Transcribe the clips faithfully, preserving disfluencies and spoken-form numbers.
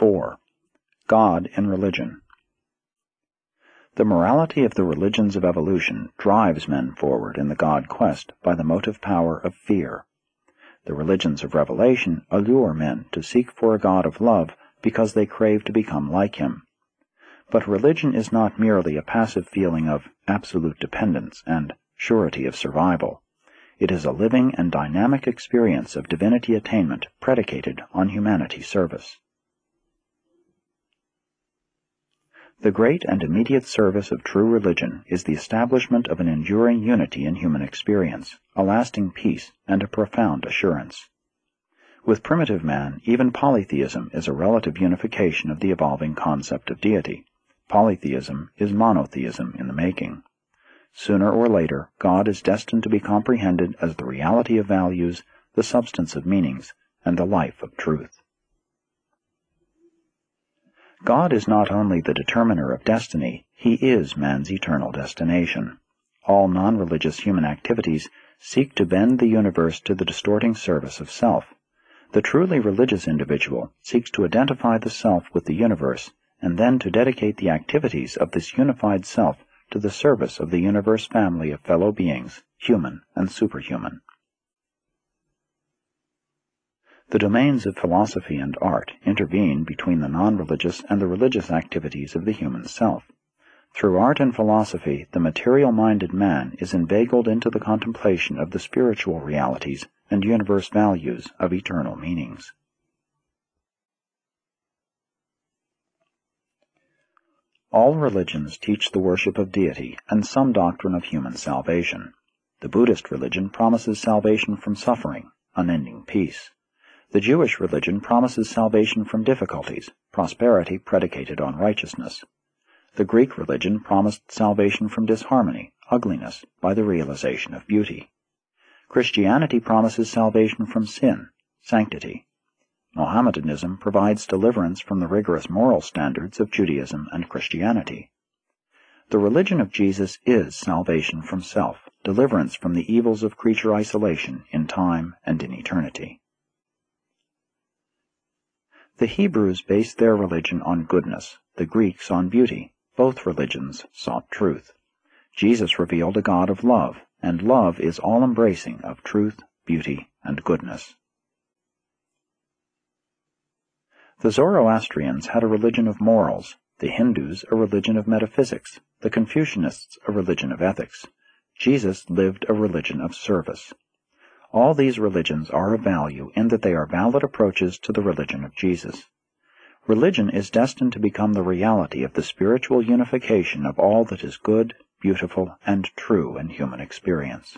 four. God in Religion. The morality of the religions of evolution drives men forward in the God quest by the motive power of fear. The religions of revelation allure men to seek for a God of love because they crave to become like Him. But religion is not merely a passive feeling of absolute dependence and surety of survival. It is a living and dynamic experience of divinity attainment predicated on humanity service. The great and immediate service of true religion is the establishment of an enduring unity in human experience, a lasting peace, and a profound assurance. With primitive man, even polytheism is a relative unification of the evolving concept of deity. Polytheism is monotheism in the making. Sooner or later, God is destined to be comprehended as the reality of values, the substance of meanings, and the life of truth. God is not only the determiner of destiny, He is man's eternal destination. All non-religious human activities seek to bend the universe to the distorting service of self. The truly religious individual seeks to identify the self with the universe, and then to dedicate the activities of this unified self to the service of the universe family of fellow beings, human and superhuman. The domains of philosophy and art intervene between the non-religious and the religious activities of the human self. Through art and philosophy, the material-minded man is inveigled into the contemplation of the spiritual realities and universe values of eternal meanings. All religions teach the worship of deity and some doctrine of human salvation. The Buddhist religion promises salvation from suffering, unending peace. The Jewish religion promises salvation from difficulties, prosperity predicated on righteousness. The Greek religion promised salvation from disharmony, ugliness, by the realization of beauty. Christianity promises salvation from sin, sanctity. Mohammedanism provides deliverance from the rigorous moral standards of Judaism and Christianity. The religion of Jesus is salvation from self, deliverance from the evils of creature isolation in time and in eternity. The Hebrews based their religion on goodness, the Greeks on beauty. Both religions sought truth. Jesus revealed a God of love, and love is all-embracing of truth, beauty, and goodness. The Zoroastrians had a religion of morals, the Hindus a religion of metaphysics, the Confucianists a religion of ethics. Jesus lived a religion of service. All these religions are of value in that they are valid approaches to the religion of Jesus. Religion is destined to become the reality of the spiritual unification of all that is good, beautiful, and true in human experience.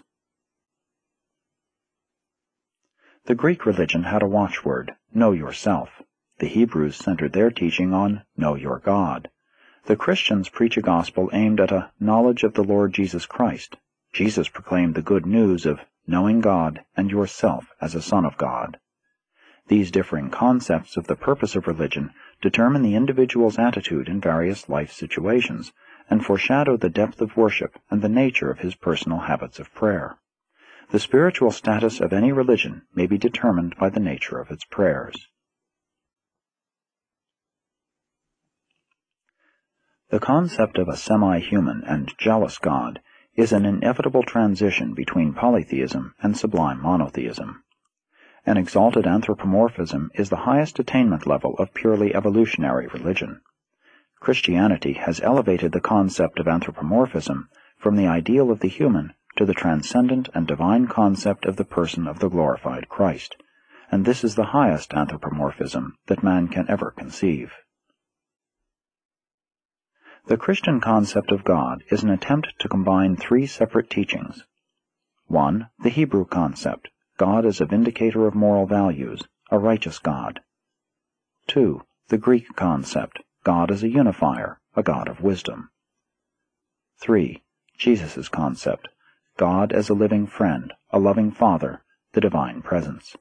The Greek religion had a watchword, know yourself. The Hebrews centered their teaching on know your God. The Christians preach a gospel aimed at a knowledge of the Lord Jesus Christ. Jesus proclaimed the good news of knowing God and yourself as a son of God. These differing concepts of the purpose of religion determine the individual's attitude in various life situations and foreshadow the depth of worship and the nature of his personal habits of prayer. The spiritual status of any religion may be determined by the nature of its prayers. The concept of a semi-human and jealous God is an inevitable transition between polytheism and sublime monotheism. An exalted anthropomorphism is the highest attainment level of purely evolutionary religion. Christianity has elevated the concept of anthropomorphism from the ideal of the human to the transcendent and divine concept of the person of the glorified Christ, and this is the highest anthropomorphism that man can ever conceive. The Christian concept of God is an attempt to combine three separate teachings. One, the Hebrew concept, God as a vindicator of moral values, a righteous God. Two, the Greek concept, God as a unifier, a God of wisdom. Three, Jesus' concept, God as a living friend, a loving Father, the divine presence.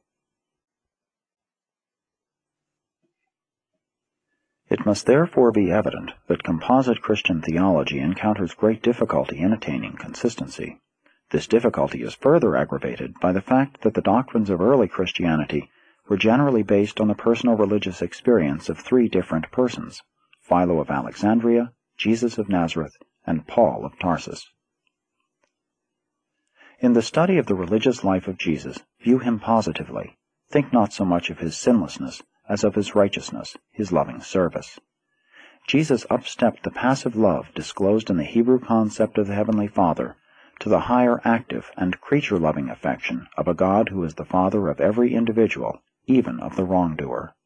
It must therefore be evident that composite Christian theology encounters great difficulty in attaining consistency. This difficulty is further aggravated by the fact that the doctrines of early Christianity were generally based on the personal religious experience of three different persons: Philo of Alexandria, Jesus of Nazareth, and Paul of Tarsus. In the study of the religious life of Jesus, view him positively. Think not so much of his sinlessness as of his righteousness, his loving service. Jesus upstepped the passive love disclosed in the Hebrew concept of the Heavenly Father to the higher active and creature-loving affection of a God who is the Father of every individual, even of the wrongdoer.